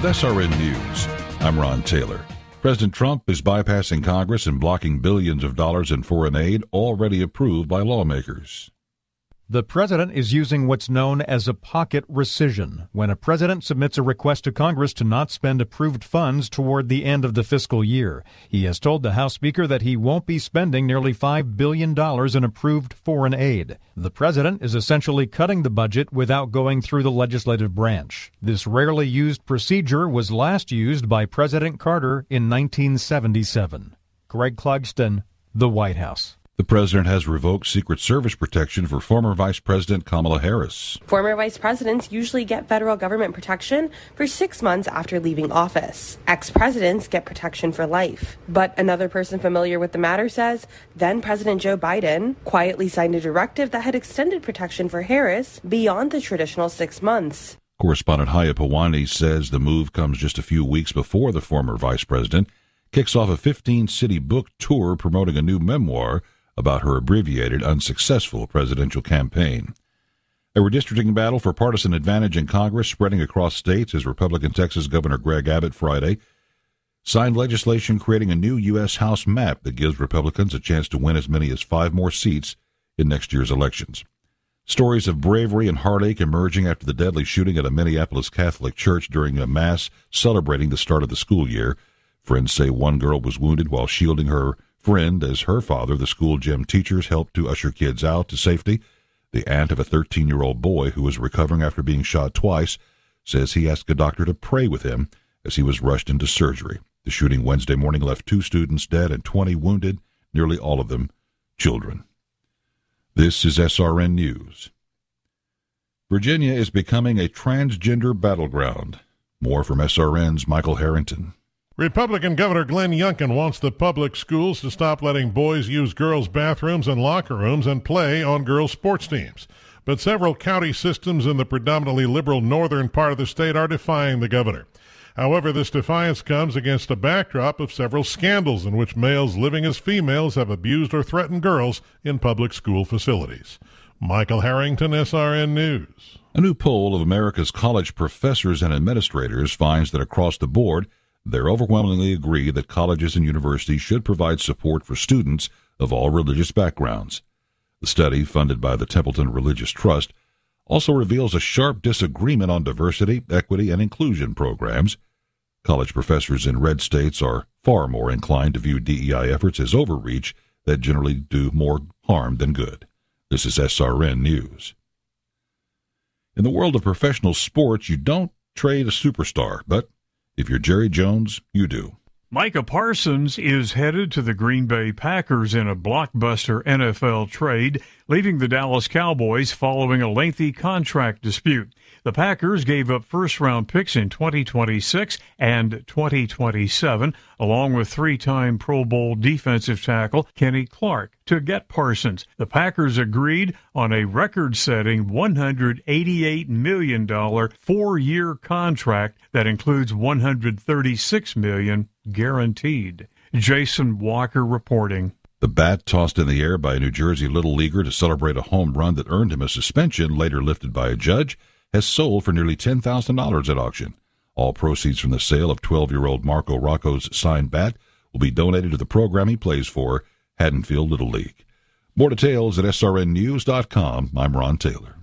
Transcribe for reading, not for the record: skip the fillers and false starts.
With SRN News, I'm Ron Taylor. President Trump is bypassing Congress and blocking billions of dollars in foreign aid already approved by lawmakers. The president is using what's known as a pocket rescission, when a president submits a request to Congress to not spend approved funds toward the end of the fiscal year. He has told the House Speaker that he won't be spending nearly $5 billion in approved foreign aid. The president is essentially cutting the budget without going through the legislative branch. This rarely used procedure was last used by President Carter in 1977. Greg Clugston, The White House. The president has revoked Secret Service protection for former Vice President Kamala Harris. Former vice presidents usually get federal government protection for 6 months after leaving office. Ex-presidents get protection for life. But another person familiar with the matter says then President Joe Biden quietly signed a directive that had extended protection for Harris beyond the traditional 6 months. Correspondent Haya Pawani says the move comes just a few weeks before the former vice president kicks off a 15-city book tour promoting a new memoir about her abbreviated, unsuccessful presidential campaign. A redistricting battle for partisan advantage in Congress spreading across states as Republican Texas Governor Greg Abbott Friday signed legislation creating a new U.S. House map that gives Republicans a chance to win as many as 5 more seats in next year's elections. Stories of bravery and heartache emerging after the deadly shooting at a Minneapolis Catholic church during a mass celebrating the start of the school year. Friends say one girl was wounded while shielding her friend as her father, the school gym teachers, helped to usher kids out to safety. The aunt of a 13-year-old boy who was recovering after being shot twice says he asked a doctor to pray with him as he was rushed into surgery. The shooting Wednesday morning left 2 students dead and 20 wounded, nearly all of them children. This is SRN News. Virginia is becoming a transgender battleground. More from SRN's Michael Harrington. Republican Governor Glenn Youngkin wants the public schools to stop letting boys use girls' bathrooms and locker rooms and play on girls' sports teams. But several county systems in the predominantly liberal northern part of the state are defying the governor. However, this defiance comes against a backdrop of several scandals in which males living as females have abused or threatened girls in public school facilities. Michael Harrington, SRN News. A new poll of America's college professors and administrators finds that across the board, they overwhelmingly agree that colleges and universities should provide support for students of all religious backgrounds. The study, funded by the Templeton Religious Trust, also reveals a sharp disagreement on diversity, equity, and inclusion programs. College professors in red states are far more inclined to view DEI efforts as overreach that generally do more harm than good. This is SRN News. In the world of professional sports, you don't trade a superstar, but if you're Jerry Jones, you do. Micah Parsons is headed to the Green Bay Packers in a blockbuster NFL trade, leaving the Dallas Cowboys following a lengthy contract dispute. The Packers gave up first-round picks in 2026 and 2027, along with 3-time Pro Bowl defensive tackle Kenny Clark, to get Parsons. The Packers agreed on a record-setting $188 million 4-year contract that includes $136 million guaranteed. Jason Walker reporting. The bat tossed in the air by a New Jersey little leaguer to celebrate a home run that earned him a suspension, later lifted by a judge, has sold for nearly $10,000 at auction. All proceeds from the sale of 12-year-old Marco Rocco's signed bat will be donated to the program he plays for, Haddonfield Little League. More details at srnnews.com. I'm Ron Taylor.